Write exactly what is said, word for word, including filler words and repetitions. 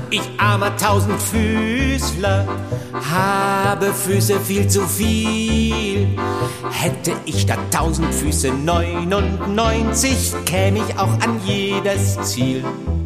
Ich armer Tausendfüßler, habe Füße viel zu viel. Hätte ich statt tausend Füße neunundneunzig, käm ich auch an jedes Ziel.